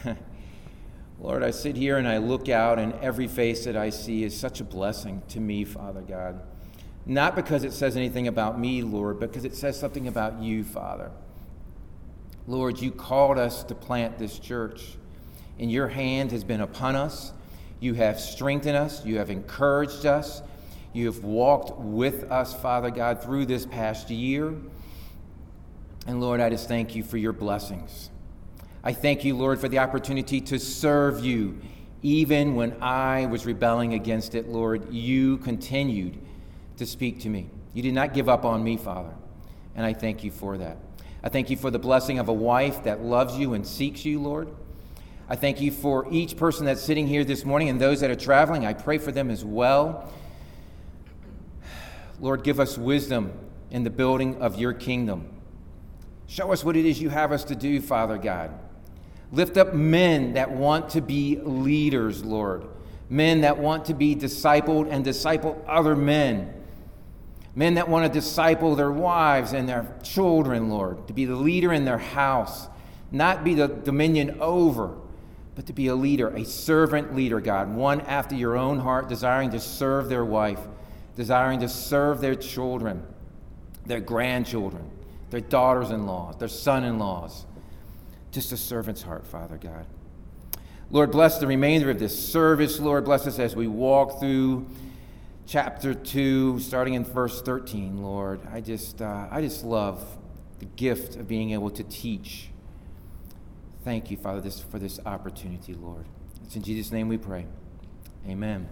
Lord, I sit here and I look out, and every face that I see is such a blessing to me, Father God. Not because it says anything about me, Lord, but because it says something about you, Father. Lord, you called us to plant this church, and your hand has been upon us. You have strengthened us. You have encouraged us. You have walked with us, Father God, through this past year. And Lord, I just thank you for your blessings. I thank you, Lord, for the opportunity to serve you. Even when I was rebelling against it, Lord, you continued to speak to me. You did not give up on me, Father, and I thank you for that. I thank you for the blessing of a wife that loves you and seeks you, Lord. I thank you for each person that's sitting here this morning and those that are traveling. I pray for them as well. Lord, give us wisdom in the building of your kingdom. Show us what it is you have us to do, Father God. Lift up men that want to be leaders, Lord. Men that want to be discipled and disciple other men. Men that want to disciple their wives and their children, Lord. To be the leader in their house. Not be the dominion over, but to be a leader, a servant leader, God. One after your own heart, desiring to serve their wife. Desiring to serve their children, their grandchildren, their daughters-in-law, their son-in-laws. Just a servant's heart, Father God. Lord, bless the remainder of this service. Lord, bless us as we walk through chapter 2, starting in verse 13, Lord. I just love the gift of being able to teach. Thank you, Father, for this opportunity, Lord. It's in Jesus' name we pray. Amen.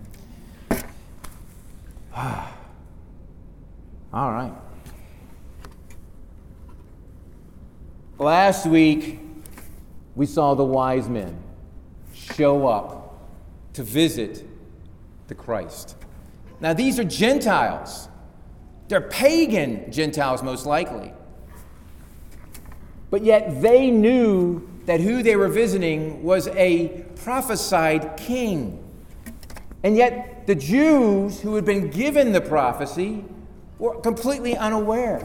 All right. Last week, we saw the wise men show up to visit the Christ. Now, these are Gentiles. They're pagan Gentiles, most likely. But yet they knew that who they were visiting was a prophesied king. And yet the Jews who had been given the prophecy were completely unaware.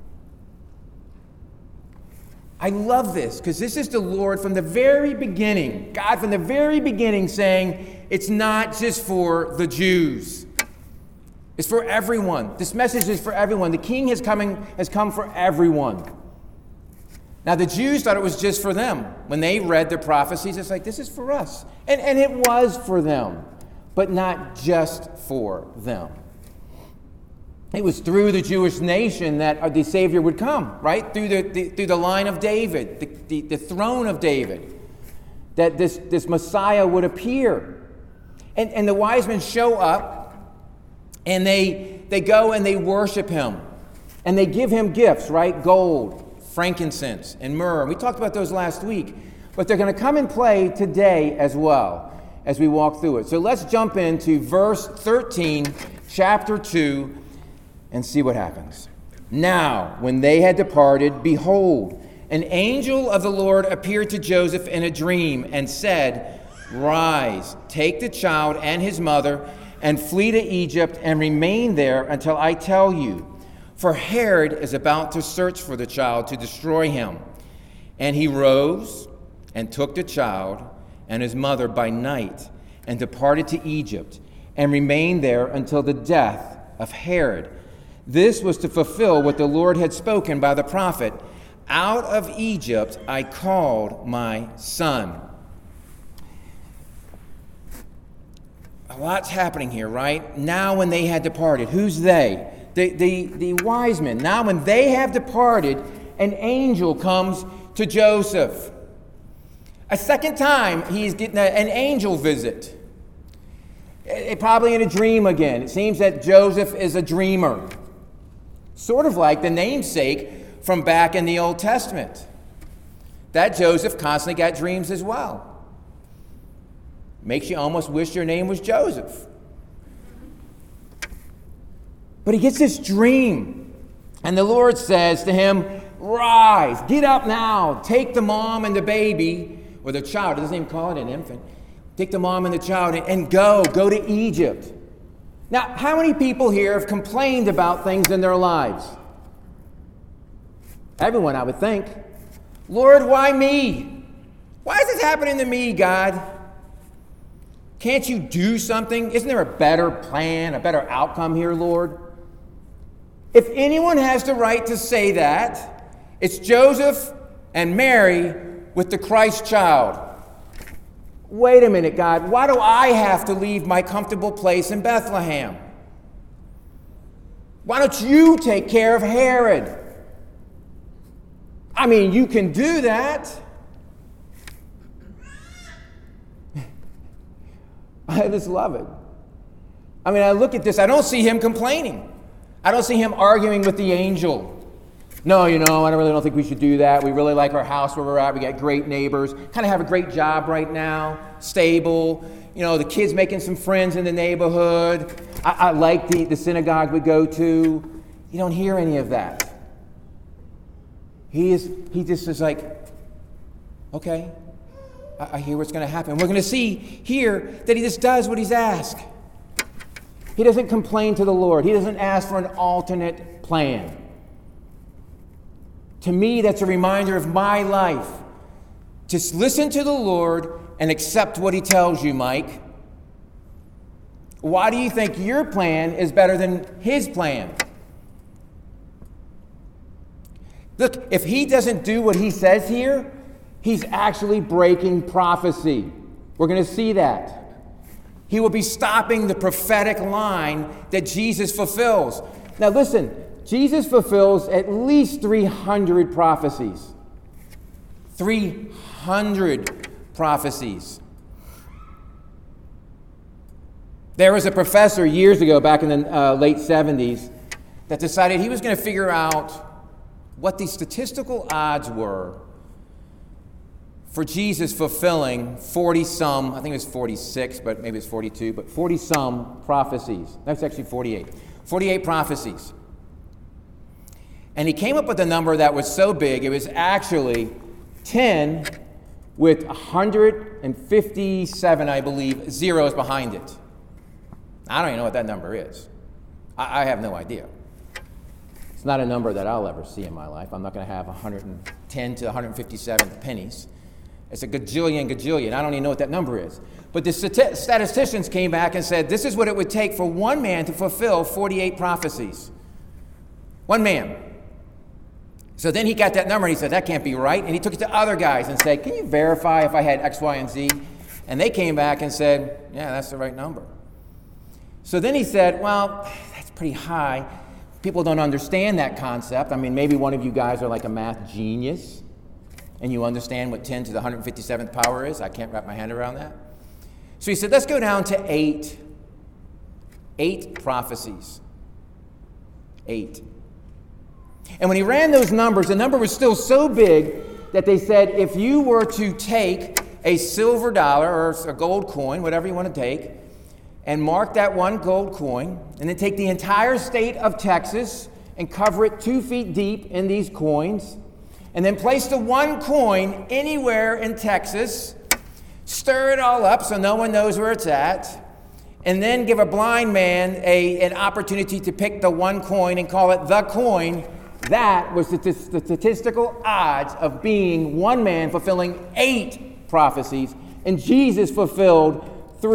I love this because this is the Lord from the very beginning, God from the very beginning saying it's not just for the Jews. It's for everyone. This message is for everyone. The king has come for everyone. Now the Jews thought it was just for them. When they read their prophecies, it's like, this is for us. And it was for them, but not just for them. It was through the Jewish nation that the Savior would come, right? Through the line of David, the throne of David, that this Messiah would appear. And the wise men show up, and they go and they worship him. And they give him gifts, right? Gold, frankincense, and myrrh. We talked about those last week. But they're going to come and play today as well as we walk through it. So let's jump into verse 13, chapter 2, and see what happens. Now, when they had departed, behold, an angel of the Lord appeared to Joseph in a dream and said, Rise, take the child and his mother, and flee to Egypt and remain there until I tell you. For Herod is about to search for the child to destroy him. And he rose and took the child and his mother by night and departed to Egypt and remained there until the death of Herod. This was to fulfill what the Lord had spoken by the prophet, Out of Egypt I called my son. A lot's happening here, right? Now when they had departed, who's they? The wise men. Now when they have departed, an angel comes to Joseph. A second time, he's getting an angel visit. Probably in a dream again. It seems that Joseph is a dreamer. Sort of like the namesake from back in the Old Testament. That Joseph constantly got dreams as well. Makes you almost wish your name was Joseph. But he gets this dream. And the Lord says to him, Rise, get up now, take the mom and the baby, or the child, it doesn't even call it an infant. Take the mom and the child and go to Egypt. Now, how many people here have complained about things in their lives? Everyone, I would think. Lord, why me? Why is this happening to me, God? Can't you do something? Isn't there a better plan, a better outcome here, Lord? If anyone has the right to say that, it's Joseph and Mary with the Christ child. Wait a minute, God. Why do I have to leave my comfortable place in Bethlehem? Why don't you take care of Herod? I mean, you can do that. I just love it. I mean, I look at this, I don't see him complaining. I don't see him arguing with the angel. No, I really don't think we should do that. We really like our house where we're at. We got great neighbors. Kind of have a great job right now. Stable. The kids making some friends in the neighborhood. I like the synagogue we go to. You don't hear any of that. He just is like, okay, I hear what's going to happen. We're going to see here that he just does what he's asked. He doesn't complain to the Lord. He doesn't ask for an alternate plan. To me, that's a reminder of my life. Just listen to the Lord and accept what he tells you, Mike. Why do you think your plan is better than his plan? Look, if he doesn't do what he says here, he's actually breaking prophecy. We're going to see that. He will be stopping the prophetic line that Jesus fulfills. Now listen, Jesus fulfills at least 300 prophecies. 300 prophecies. There was a professor years ago, back in the late 70s, that decided he was going to figure out what the statistical odds were for Jesus fulfilling 40-some, I think it was 46, but maybe it's 42, but 40-some prophecies. That's actually 48. 48 prophecies. And he came up with a number that was so big, it was actually 10 with 157, I believe, zeros behind it. I don't even know what that number is. I have no idea. It's not a number that I'll ever see in my life. I'm not going to have 110 to 157 pennies. It's a gajillion. I don't even know what that number is. But the statisticians came back and said, this is what it would take for one man to fulfill 48 prophecies. One man. So then he got that number and he said, that can't be right. And he took it to other guys and said, can you verify if I had X, Y, and Z? And they came back and said, yeah, that's the right number. So then he said, well, that's pretty high. People don't understand that concept. I mean, maybe one of you guys are like a math genius and you understand what 10 to the 157th power is. I can't wrap my hand around that. So he said, let's go down to 8. 8 prophecies. 8. And when he ran those numbers, the number was still so big that they said if you were to take a silver dollar or a gold coin, whatever you want to take, and mark that one gold coin, and then take the entire state of Texas and cover it 2 feet deep in these coins, and then place the one coin anywhere in Texas, stir it all up so no one knows where it's at, and then give a blind man an opportunity to pick the one coin and call it the coin, that was the statistical odds of being one man fulfilling 8 prophecies, and Jesus fulfilled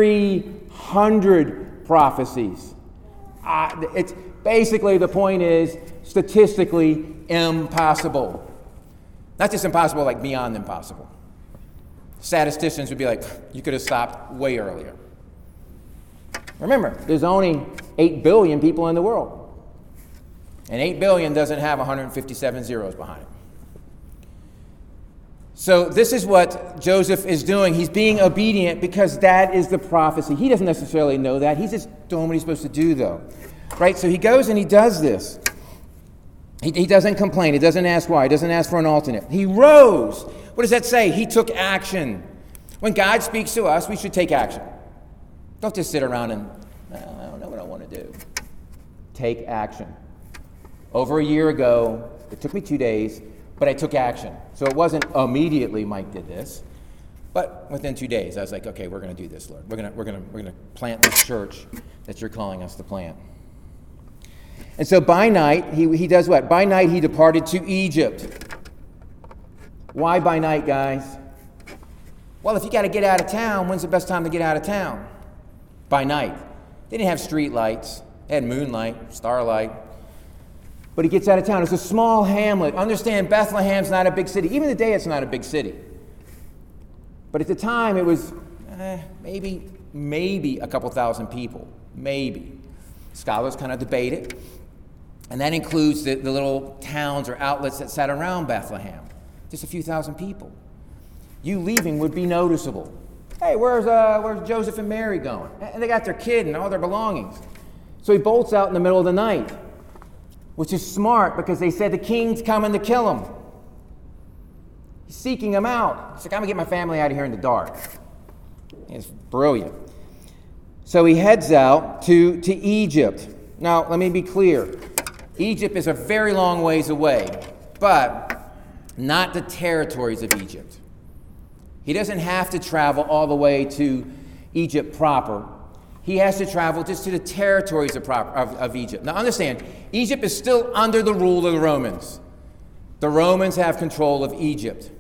300 prophecies. It's basically, the point is statistically impossible. Not just impossible, like beyond impossible. Statisticians would be like, you could have stopped way earlier. Remember, there's only 8 billion people in the world. And 8 billion doesn't have 157 zeros behind it. So this is what Joseph is doing. He's being obedient because that is the prophecy. He doesn't necessarily know that. He's just doing what he's supposed to do, though. Right? So he goes and he does this. He doesn't complain. He doesn't ask why. He doesn't ask for an alternate. He rose. What does that say? He took action. When God speaks to us, we should take action. Don't just sit around and, I don't know what I want to do. Take action. Over a year ago, it took me 2 days, but I took action. So it wasn't immediately Mike did this, but within 2 days, I was like, okay, we're going to do this, Lord. We're going to plant this church that you're calling us to plant. And so by night, he does what? By night, he departed to Egypt. Why by night, guys? Well, if you got to get out of town, when's the best time to get out of town? By night. They didn't have street lights. They had moonlight, starlight. But he gets out of town. It's a small hamlet. Understand, Bethlehem's not a big city. Even today, it's not a big city. But at the time, it was maybe a couple thousand people. Maybe. Scholars kind of debate it. And that includes the little towns or outlets that sat around Bethlehem. Just a few thousand people. You leaving would be noticeable. Hey, where's Joseph and Mary going? And they got their kid and all their belongings. So he bolts out in the middle of the night, which is smart because they said the king's coming to kill him. He's seeking him out. He's like, I'm going to get my family out of here in the dark. It's brilliant. So he heads out to Egypt. Now, let me be clear. Egypt is a very long ways away, but not the territories of Egypt. He doesn't have to travel all the way to Egypt proper. He has to travel just to the territories of Egypt. Now understand, Egypt is still under the rule of the Romans. The Romans have control of Egypt.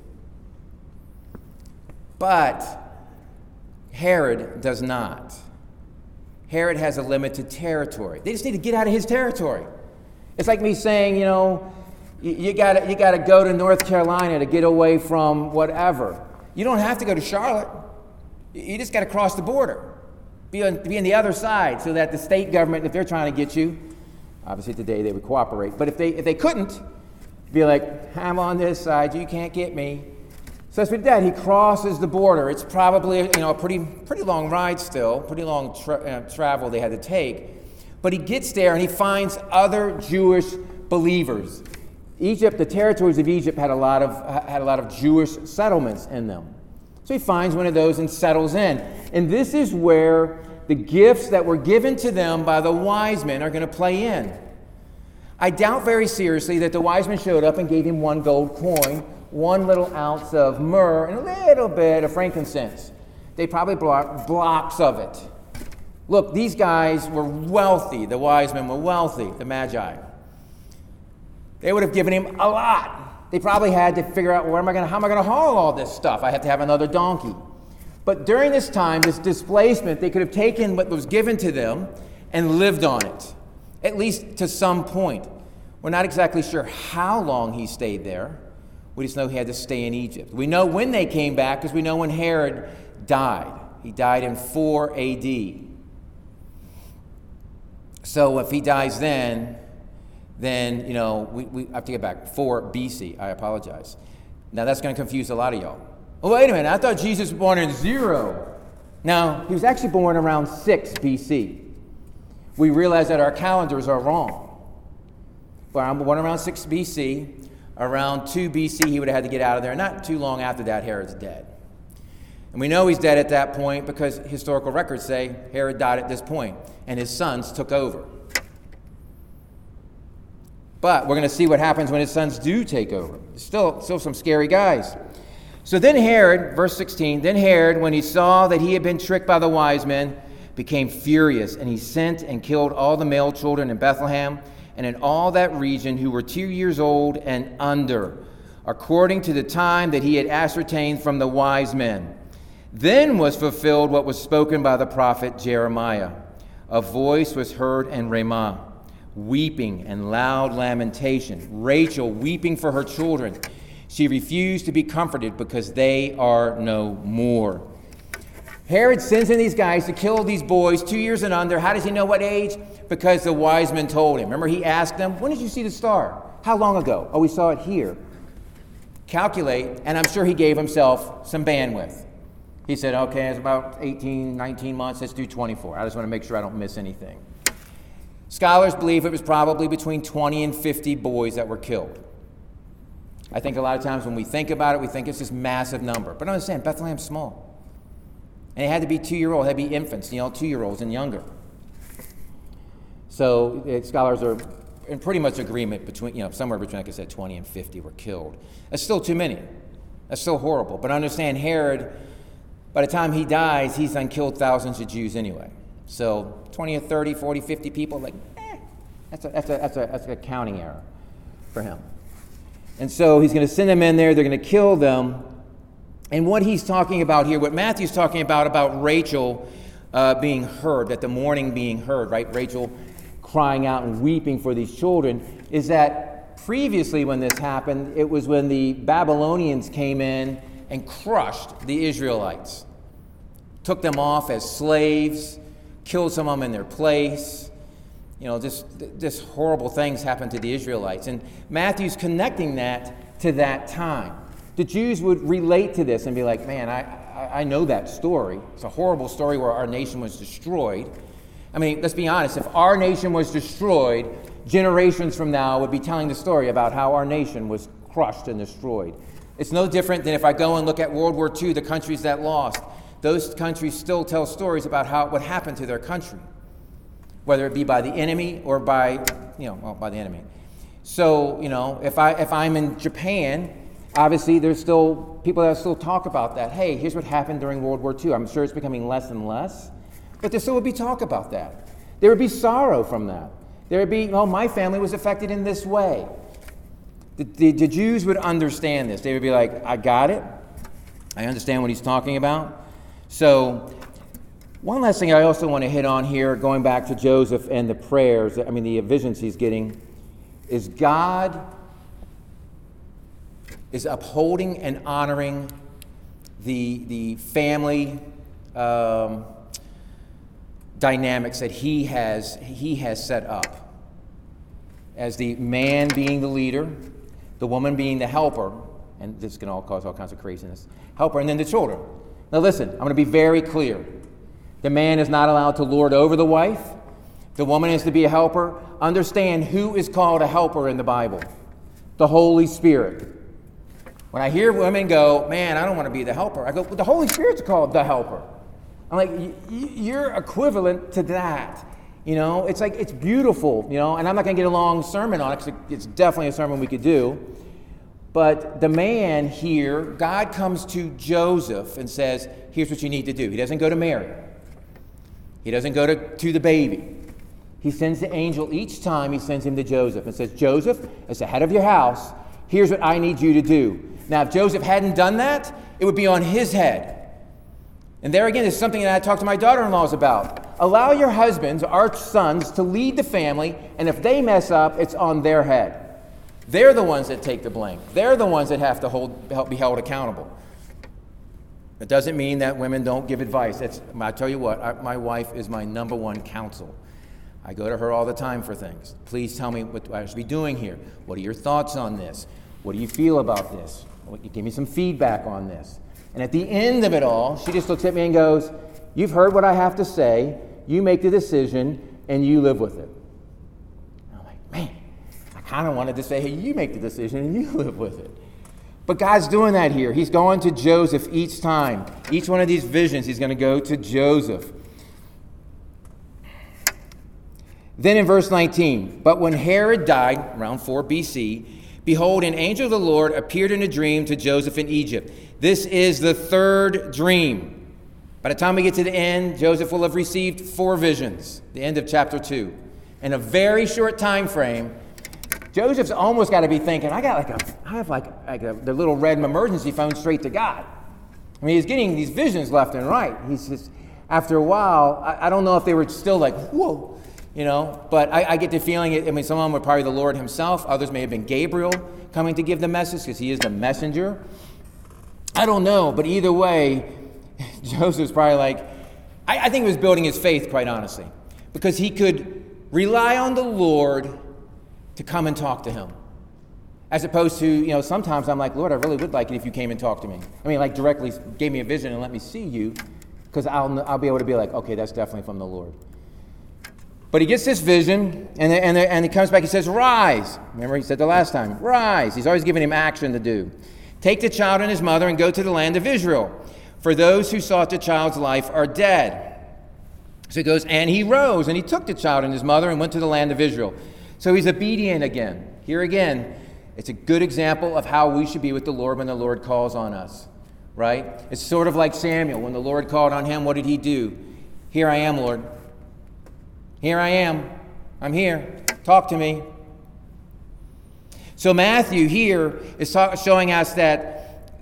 But Herod does not. Herod has a limited territory. They just need to get out of his territory. It's like me saying, you gotta go to North Carolina to get away from whatever. You don't have to go to Charlotte. You just got to cross the border. Be on the other side so that the state government, if they're trying to get you, obviously today they would cooperate, but if they couldn't, be like, I'm on this side, you can't get me. So that's what he did. He crosses the border. It's probably a pretty long ride still, pretty long travel they had to take. But he gets there and he finds other Jewish believers. Egypt, the territories of Egypt had a lot of Jewish settlements in them. So he finds one of those and settles in. And this is where the gifts that were given to them by the wise men are going to play in. I doubt very seriously that the wise men showed up and gave him 1 gold coin, 1 little ounce of myrrh, and a little bit of frankincense. They probably brought blocks of it. Look, these guys were wealthy. The wise men were wealthy, the Magi. They would have given him a lot. They probably had to figure out, how am I going to haul all this stuff? I have to have another donkey. But during this time, this displacement, they could have taken what was given to them and lived on it, at least to some point. We're not exactly sure how long he stayed there. We just know he had to stay in Egypt. We know when they came back because we know when Herod died. He died in 4 AD. So if he dies then we have to get back. 4 BC, I apologize. Now that's going to confuse a lot of y'all. Oh, wait a minute, I thought Jesus was born in 0. Now, he was actually born around 6 BC. We realize that our calendars are wrong. But I'm born around 6 BC. Around 2 BC, he would have had to get out of there. Not too long after that, Herod's dead. And we know he's dead at that point because historical records say Herod died at this point, and his sons took over. But we're going to see what happens when his sons do take over. Still some scary guys. So then Herod, verse 16, then Herod, when he saw that he had been tricked by the wise men, became furious, and he sent and killed all the male children in Bethlehem and in all that region who were 2 years old and under, according to the time that he had ascertained from the wise men. Then was fulfilled what was spoken by the prophet Jeremiah. A voice was heard in Ramah, weeping and loud lamentation. Rachel weeping for her children. She refused to be comforted because they are no more. Herod sends in these guys to kill these boys 2 years and under. How does he know what age? Because the wise men told him. Remember, he asked them, when did you see the star? How long ago? Oh, we saw it here. Calculate, and I'm sure he gave himself some bandwidth. He said, okay, it's about 18, 19 months. Let's do 24. I just want to make sure I don't miss anything. Scholars believe it was probably between 20 and 50 boys that were killed. I think a lot of times when we think about it, we think it's this massive number. But understand, Bethlehem's small. And it had to be 2-year-olds, it had to be infants, 2-year-olds and younger. So scholars are in pretty much agreement between, somewhere between, like I said, 20 and 50 were killed. That's still too many. That's still horrible. But understand, Herod, by the time he dies, he's done killed thousands of Jews anyway. So 20 or 30, 40, 50 people, that's a counting error for him. And so he's going to send them in there. They're going to kill them. And what he's talking about here, what Matthew's talking about Rachel being heard, that the mourning being heard, right? Rachel crying out and weeping for these children, is that previously when this happened, it was when the Babylonians came in and crushed the Israelites. Took them off as slaves, killed some of them in their place. Just horrible things happened to the Israelites. And Matthew's connecting that to that time. The Jews would relate to this and be like, man, I know that story. It's a horrible story where our nation was destroyed. I mean, let's be honest. If our nation was destroyed, generations from now would be telling the story about how our nation was crushed and destroyed. It's no different than if I go and look at World War II, the countries that lost. Those countries still tell stories about what happened to their country, whether it be by the enemy or by the enemy. So, if I'm in Japan, obviously there's still people that still talk about that. Hey, here's what happened during World War II. I'm sure it's becoming less and less, but there still would be talk about that. There would be sorrow from that. There would be, my family was affected in this way. The Jews would understand this. They would be like, I got it. I understand what he's talking about. So, one last thing I also want to hit on here, going back to Joseph and the prayers, the visions he's getting, is God is upholding and honoring the family dynamics that he has set up. As the man being the leader, the woman being the helper, and this can all cause all kinds of craziness, helper, and then the children. Now listen, I'm going to be very clear. The man is not allowed to lord over the wife. The woman is to be a helper. Understand who is called a helper in the Bible. The Holy Spirit. When I hear women go, man, I don't want to be the helper, I go, well, the Holy Spirit's called the helper. I'm like, you're equivalent to that. It's like, it's beautiful, and I'm not going to get a long sermon on it because it's definitely a sermon we could do. But the man here, God comes to Joseph and says, here's what you need to do. He doesn't go to Mary. He doesn't go to the baby. He sends the angel each time. He sends him to Joseph and says, Joseph, as the head of your house, here's what I need you to do. Now, if Joseph hadn't done that, it would be on his head. And there again is something that I talked to my daughter-in-laws about. Allow your husbands, our sons, to lead the family, and if they mess up, it's on their head. They're the ones that take the blame. They're the ones that have to be held accountable. It doesn't mean that women don't give advice. I tell you what, my wife is my number one counsel. I go to her all the time for things. Please tell me what I should be doing here. What are your thoughts on this? What do you feel about this? Give me some feedback on this. And at the end of it all, she just looks at me and goes, you've heard what I have to say. You make the decision, and you live with it. And I'm like, man, I kind of wanted to say, hey, you make the decision, and you live with it. But God's doing that here. He's going to Joseph each time. Each one of these visions, he's going to go to Joseph. Then in verse 19, but when Herod died, around 4 BC, behold, an angel of the Lord appeared in a dream to Joseph in Egypt. This is the third dream. By the time we get to the end, Joseph will have received 4 visions, the end of chapter 2. In a very short time frame, Joseph's almost got to be thinking, I have the little red emergency phone straight to God. I mean, he's getting these visions left and right. He's just, after a while, I don't know if they were still like, whoa, but I get the feeling, some of them were probably the Lord himself. Others may have been Gabriel coming to give the message because he is the messenger. I don't know, but either way, Joseph's probably like, I think he was building his faith, quite honestly, because he could rely on the Lord to come and talk to him. As opposed to, sometimes I'm like, Lord, I really would like it if you came and talked to me. Directly gave me a vision and let me see you, because I'll be able to be like, okay, that's definitely from the Lord. But he gets this vision, and he comes back, he says, rise. Remember, he said the last time, rise. He's always giving him action to do. Take the child and his mother and go to the land of Israel, for those who sought the child's life are dead. So he goes, and he rose, and he took the child and his mother and went to the land of Israel. So he's obedient again. Here again, it's a good example of how we should be with the Lord when the Lord calls on us, right? It's sort of like Samuel. When the Lord called on him, what did he do? Here I am, Lord. Here I am. I'm here. Talk to me. So Matthew here is showing us that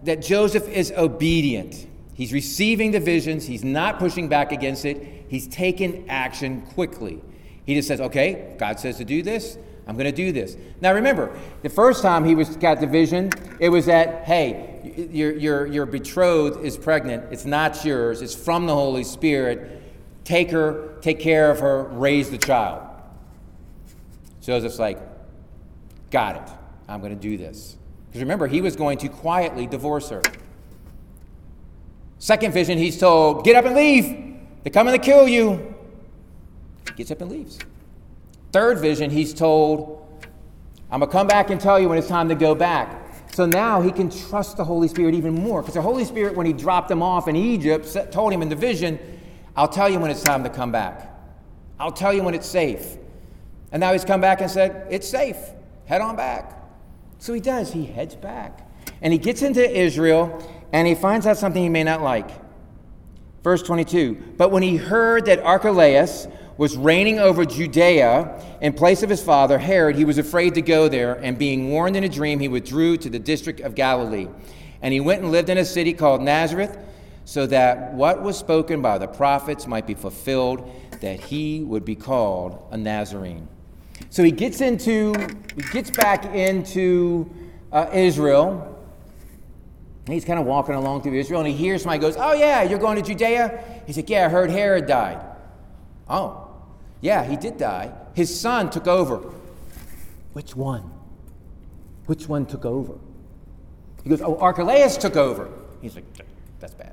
that Joseph is obedient. He's receiving the visions. He's not pushing back against it. He's taken action quickly. He just says, okay, God says to do this. I'm going to do this. Now remember, the first time he got the vision, it was that, hey, your betrothed is pregnant. It's not yours. It's from the Holy Spirit. Take her, take care of her, raise the child. Joseph's like, got it. I'm going to do this. Because remember, he was going to quietly divorce her. Second vision, he's told, get up and leave. They're coming to kill you. He gets up and leaves. Third vision, he's told, I'm going to come back and tell you when it's time to go back. So now he can trust the Holy Spirit even more. Because the Holy Spirit, when he dropped him off in Egypt, told him in the vision, I'll tell you when it's time to come back. I'll tell you when it's safe. And now he's come back and said, it's safe. Head on back. So he does. He heads back. And he gets into Israel, and he finds out something he may not like. Verse 22, but when he heard that Archelaus was reigning over Judea in place of his father Herod, he was afraid to go there, and being warned in a dream, he withdrew to the district of Galilee. And he went and lived in a city called Nazareth, so that what was spoken by the prophets might be fulfilled, that he would be called a Nazarene. So he gets back into Israel. And he's kind of walking along through Israel, and he hears somebody goes, oh yeah, you're going to Judea? He's like, yeah, I heard Herod died. Oh, yeah, he did die. His son took over. Which one? Which one took over? He goes, oh, Archelaus took over. He's like, that's bad.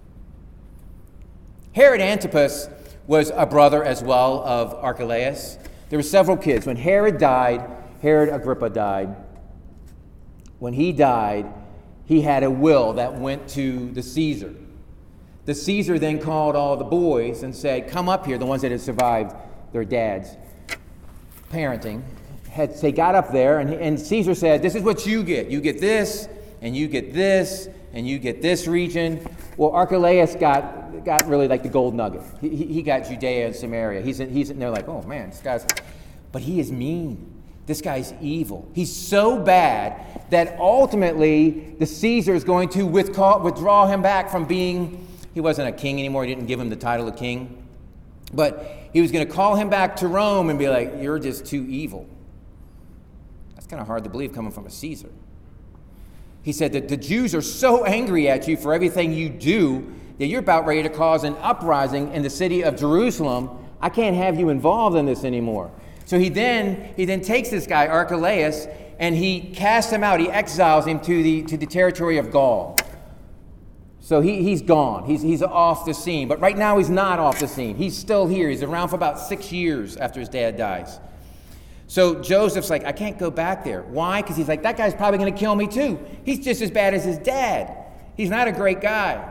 Herod Antipas was a brother as well of Archelaus. There were several kids. When Herod died, Herod Agrippa died. When he died, he had a will that went to the Caesar. The Caesar then called all the boys and said, come up here, the ones that had survived their dad's parenting. They got up there, and Caesar said, this is what you get. You get this, and you get this, and you get this region. Well, Archelaus got really like the gold nugget. He got Judea and Samaria. And they're like, oh man, this guy's, but he is mean. This guy's evil. He's so bad that ultimately the Caesar is going to withdraw him back from being, he wasn't a king anymore. He didn't give him the title of king. But he was going to call him back to Rome and be like, you're just too evil. That's kind of hard to believe coming from a Caesar. He said that the Jews are so angry at you for everything you do that you're about ready to cause an uprising in the city of Jerusalem. I can't have you involved in this anymore. So he then takes this guy, Archelaus, and he casts him out. He exiles him to the territory of Gaul. So he's gone. He's off the scene. But right now he's not off the scene. He's still here. He's around for about 6 years after his dad dies. So Joseph's like, I can't go back there. Why? Because he's like, that guy's probably going to kill me too. He's just as bad as his dad. He's not a great guy.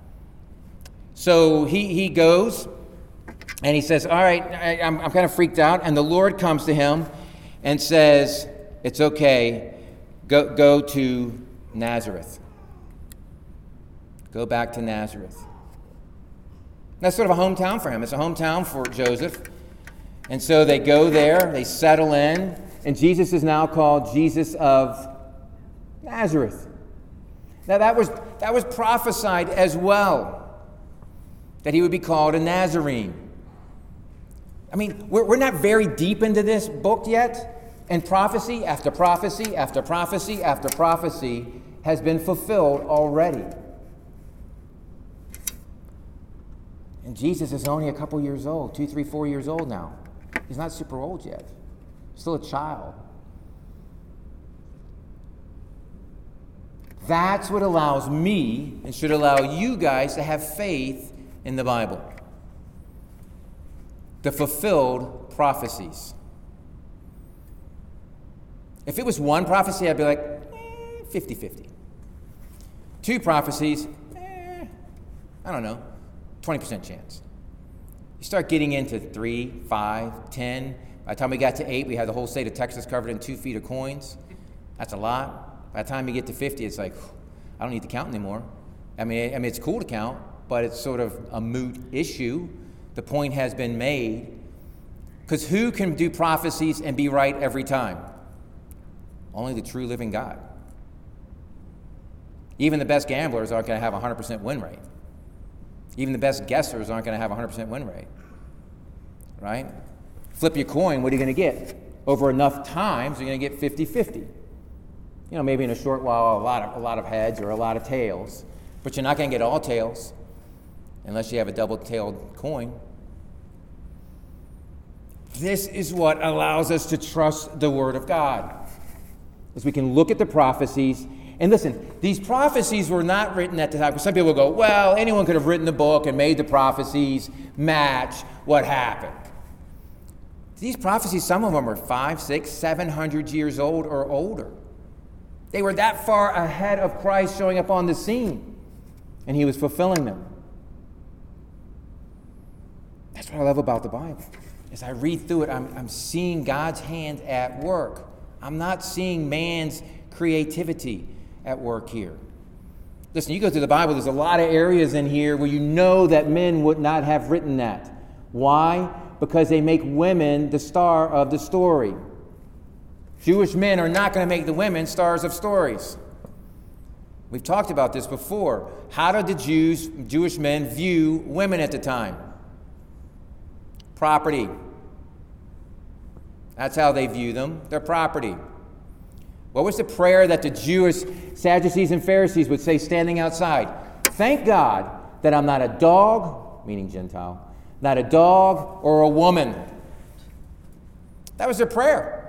So he goes, and he says, all right, I'm kind of freaked out. And the Lord comes to him and says, it's okay. Go to Nazareth. Go back to Nazareth. That's sort of a hometown for him. It's a hometown for Joseph. And so they go there, they settle in, and Jesus is now called Jesus of Nazareth. Now that was prophesied as well, that he would be called a Nazarene. I mean, we're not very deep into this book yet, and prophecy after prophecy after prophecy after prophecy has been fulfilled already. And Jesus is only a couple years old, 2, 3, 4 years old now. He's not super old yet. Still a child. That's what allows me and should allow you guys to have faith in the Bible. The fulfilled prophecies. If it was one prophecy, I'd be like, 50-50. 2 prophecies, I don't know, 20% chance. You start getting into 3, 5, 10. By the time we got to 8, we had the whole state of Texas covered in 2 feet of coins. That's a lot. By the time you get to 50, it's like, I don't need to count anymore. I mean, it's cool to count, but it's sort of a moot issue. The point has been made. Because who can do prophecies and be right every time? Only the true living God. Even the best gamblers aren't going to have a 100% win rate. Even the best guessers aren't going to have a 100% win rate. Right? Flip your coin, what are you going to get? Over enough times, you're going to get 50-50. Maybe in a short while, a lot of heads or a lot of tails. But you're not going to get all tails unless you have a double-tailed coin. This is what allows us to trust the Word of God. As we can look at the prophecies. And listen, these prophecies were not written at the time. Because some people go, well, anyone could have written the book and made the prophecies match what happened. These prophecies, some of them are 500, 600, 700 years old or older. They were that far ahead of Christ showing up on the scene. And he was fulfilling them. That's what I love about the Bible. As I read through it, I'm seeing God's hand at work. I'm not seeing man's creativity at work here. Listen, you go through the Bible, there's a lot of areas in here where you know that men would not have written that. Why? Because they make women the star of the story. Jewish men are not going to make the women stars of stories. We've talked about this before. How did the Jewish men view women at the time? Property. That's how they view them. They're property. What was the prayer that the Jewish Sadducees and Pharisees would say standing outside? Thank God that I'm not a dog, meaning Gentile, not a dog or a woman. That was their prayer.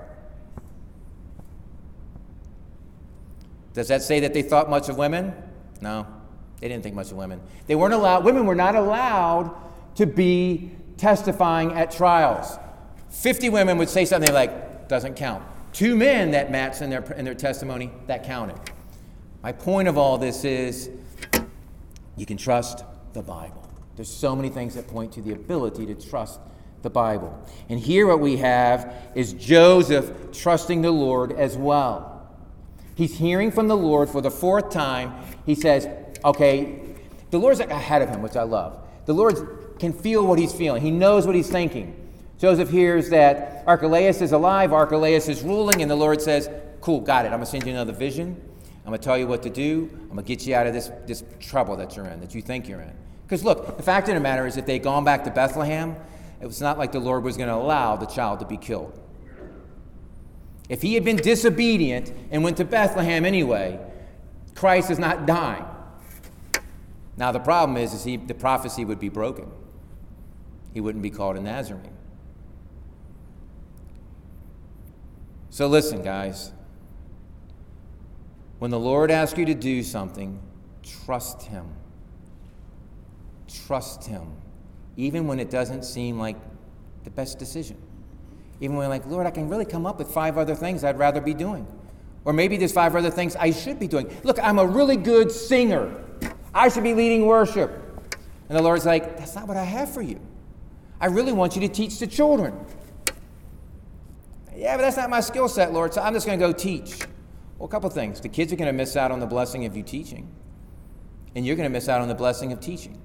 Does that say that they thought much of women? No, they didn't think much of women. Women were not allowed to be testifying at trials. 50 women would say something like, doesn't count. 2 men that matched in their testimony, that counted. My point of all this is, you can trust the Bible. There's so many things that point to the ability to trust the Bible. And here what we have is Joseph trusting the Lord as well. He's hearing from the Lord for the 4th time. He says, okay, the Lord's ahead of him, which I love. The Lord can feel what he's feeling. He knows what he's thinking. Joseph hears that Archelaus is alive, Archelaus is ruling, and the Lord says, cool, got it. I'm going to send you another vision. I'm going to tell you what to do. I'm going to get you out of this trouble that you're in, that you think you're in. Because look, the fact of the matter is, if they'd gone back to Bethlehem, it was not like the Lord was going to allow the child to be killed. If he had been disobedient and went to Bethlehem anyway, Christ is not dying. Now the problem is the prophecy would be broken. He wouldn't be called a Nazarene. So listen, guys. When the Lord asks you to do something, trust him. Trust him. Even when it doesn't seem like the best decision. Even when you're like, Lord, I can really come up with 5 other things I'd rather be doing. Or maybe there's 5 other things I should be doing. Look, I'm a really good singer. I should be leading worship. And the Lord's like, that's not what I have for you. I really want you to teach the children. Yeah, but that's not my skill set, Lord, so I'm just going to go teach. Well, a couple things. The kids are going to miss out on the blessing of you teaching. And you're going to miss out on the blessing of teaching.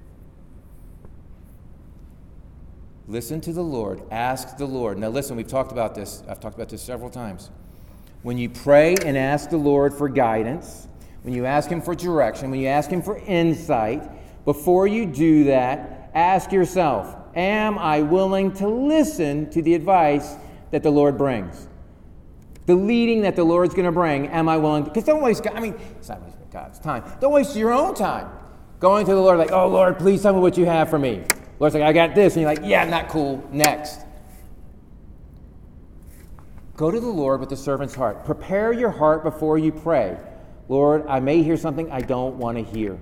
Listen to the Lord. Ask the Lord. Now listen, we've talked about this. I've talked about this several times. When you pray and ask the Lord for guidance, when you ask him for direction, when you ask him for insight, before you do that, ask yourself, am I willing to listen to the advice that the Lord brings? The leading that the Lord's going to bring, am I willing to? Because don't waste, it's not wasting God's time. Don't waste your own time going to the Lord like, oh, Lord, please tell me what you have for me. Lord's like, I got this. And you're like, yeah, not cool. Next. Go to the Lord with the servant's heart. Prepare your heart before you pray. Lord, I may hear something I don't want to hear.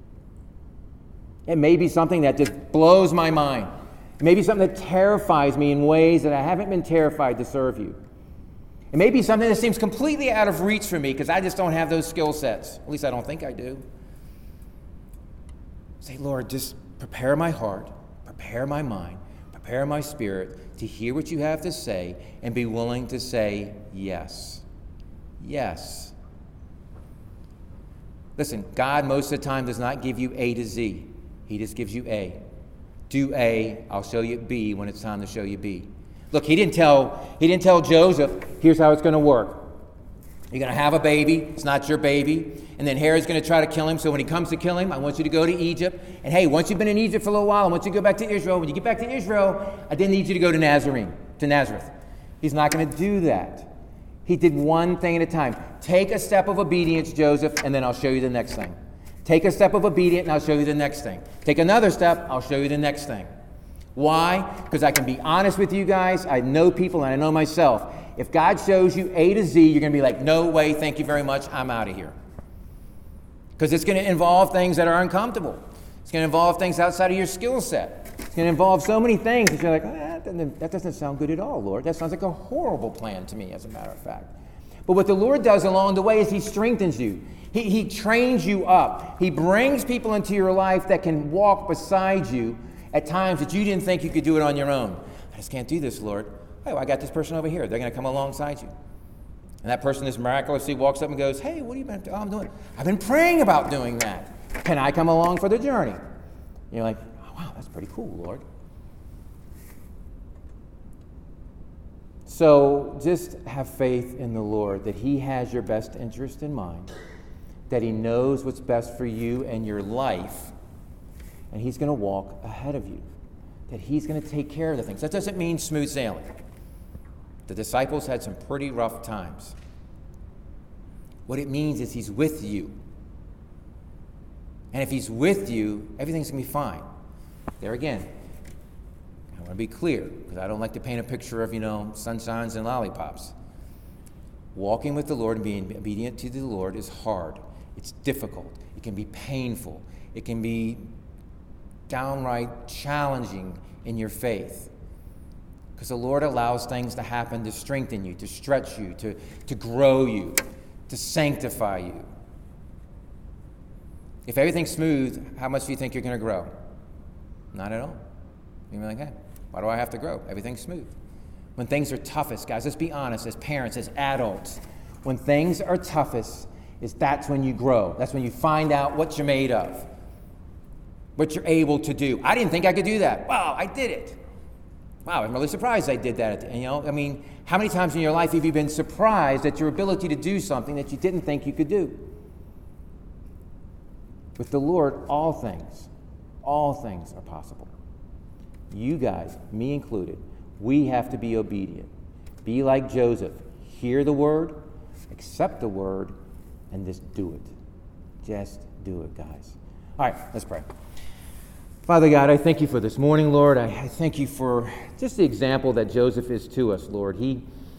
It may be something that just blows my mind. It may be something that terrifies me in ways that I haven't been terrified to serve you. It may be something that seems completely out of reach for me because I just don't have those skill sets. At least I don't think I do. Say, Lord, just prepare my heart, prepare my mind, prepare my spirit to hear what you have to say and be willing to say yes. Yes. Listen, God most of the time does not give you A to Z. He just gives you A. Do A, I'll show you B when it's time to show you B. Look, he didn't tell Joseph, here's how it's going to work. You're going to have a baby. It's not your baby. And then Herod's going to try to kill him. So when he comes to kill him, I want you to go to Egypt. And hey, once you've been in Egypt for a little while, I want you to go back to Israel. When you get back to Israel, I didn't need you to go to Nazareth. He's not going to do that. He did one thing at a time. Take a step of obedience, Joseph, and then I'll show you the next thing. Take a step of obedience, and I'll show you the next thing. Take another step, I'll show you the next thing. Why? Because I can be honest with you guys. I know people, and I know myself. If God shows you A to Z, you're going to be like, no way, thank you very much, I'm out of here. Because it's going to involve things that are uncomfortable. It's going to involve things outside of your skill set. It's going to involve so many things that you're like, that doesn't sound good at all, Lord. That sounds like a horrible plan to me, as a matter of fact. But what the Lord does along the way is He strengthens you. He trains you up. He brings people into your life that can walk beside you at times that you didn't think you could do it on your own. I just can't do this, Lord. Oh, I got this person over here. They're going to come alongside you. And that person just miraculously walks up and goes, hey, what have you been doing? Oh, I'm doing it. I've been praying about doing that. Can I come along for the journey? And you're like, oh, wow, that's pretty cool, Lord. So just have faith in the Lord that He has your best interest in mind, that He knows what's best for you and your life, and He's going to walk ahead of you, that He's going to take care of the things. That doesn't mean smooth sailing. The disciples had some pretty rough times. What it means is He's with you. And if He's with you, everything's going to be fine. There again, I want to be clear, because I don't like to paint a picture of, sunshines and lollipops. Walking with the Lord and being obedient to the Lord is hard. It's difficult. It can be painful. It can be downright challenging in your faith. Because the Lord allows things to happen to strengthen you, to stretch you, to grow you, to sanctify you. If everything's smooth, how much do you think you're going to grow? Not at all. You're like, hey, why do I have to grow? Everything's smooth. When things are toughest, guys, let's be honest, as parents, as adults, when things are toughest, that's when you grow. That's when you find out what you're made of, what you're able to do. I didn't think I could do that. Wow, I did it. Wow, I'm really surprised I did that. How many times in your life have you been surprised at your ability to do something that you didn't think you could do? With the Lord, all things are possible. You guys, me included, we have to be obedient. Be like Joseph. Hear the word, accept the word, and just do it. Just do it, guys. All right, let's pray. Father God, I thank you for this morning, Lord. I thank you for just the example that Joseph is to us, Lord. He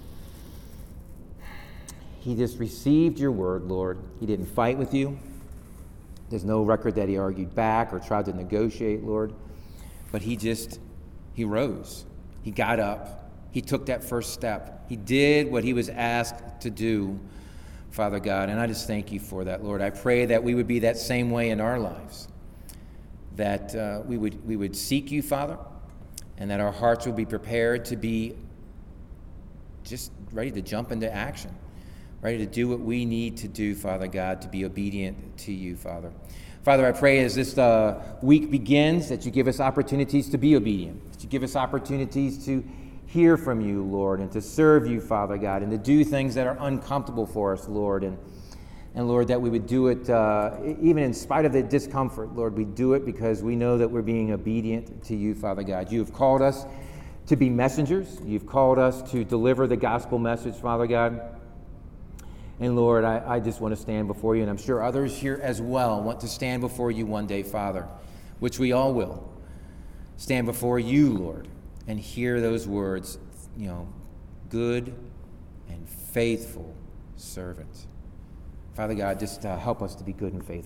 just received your word, Lord. He didn't fight with you. There's no record that he argued back or tried to negotiate, Lord. But he rose. He got up. He took that first step. He did what he was asked to do, Father God. And I just thank you for that, Lord. I pray that we would be that same way in our lives. That we would seek you, Father, and that our hearts would be prepared to be just ready to jump into action, ready to do what we need to do, Father God, to be obedient to you, Father. Father, I pray as this week begins that you give us opportunities to be obedient, that you give us opportunities to hear from you, Lord, and to serve you, Father God, and to do things that are uncomfortable for us, Lord, and Lord, that we would do it even in spite of the discomfort. Lord, we do it because we know that we're being obedient to you, Father God. You have called us to be messengers. You've called us to deliver the gospel message, Father God. And Lord, I just want to stand before you, and I'm sure others here as well want to stand before you one day, Father, which we all will. Stand before you, Lord, and hear those words, good and faithful servant. Father God, just help us to be good and faithful.